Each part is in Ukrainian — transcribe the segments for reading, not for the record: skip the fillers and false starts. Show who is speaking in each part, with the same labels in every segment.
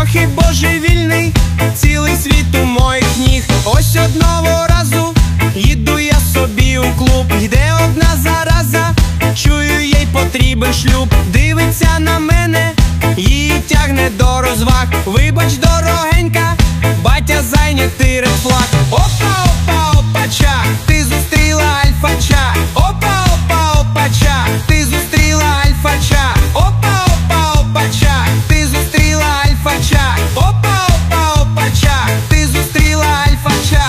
Speaker 1: трохи божевільний, цілий світ у моїх ніг. Ось одного разу їду я собі у клуб, йде одна зараза, чую, їй потрібен шлюб. Дивиться на мене, її тягне до розваг. Вибач, дорогенька, батя зайнятий, ред флаг. Опа, опа, опача, ти зустріла альфача. Опа, опа, опача, ти зустріла альфача. Опа, опа, опача, ти зустріла альфача. Опа, опа, опача, ти зустріла альфача.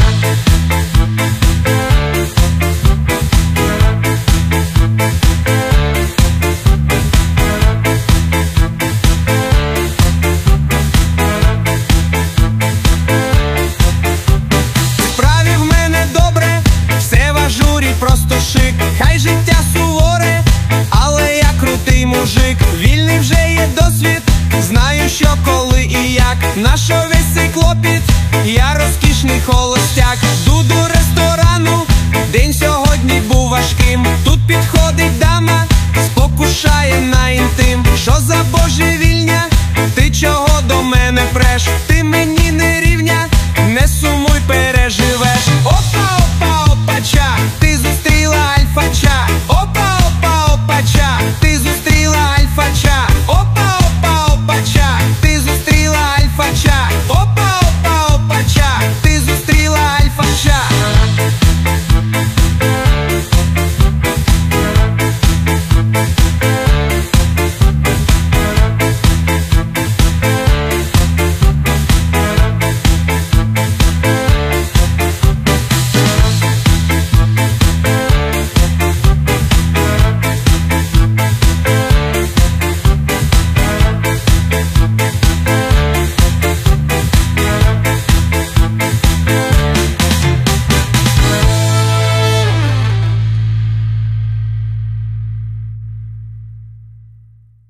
Speaker 1: Просто шик, хай життя суворе, але я крутий мужик. Вільний вже є досвід, знаю, що, коли і як. Нащо весь цей клопіт, я розкішний холостяк. Йду до ресторану, день сьогодні був важким. Тут підходить дама, спокушає на інтим. Що за божевіль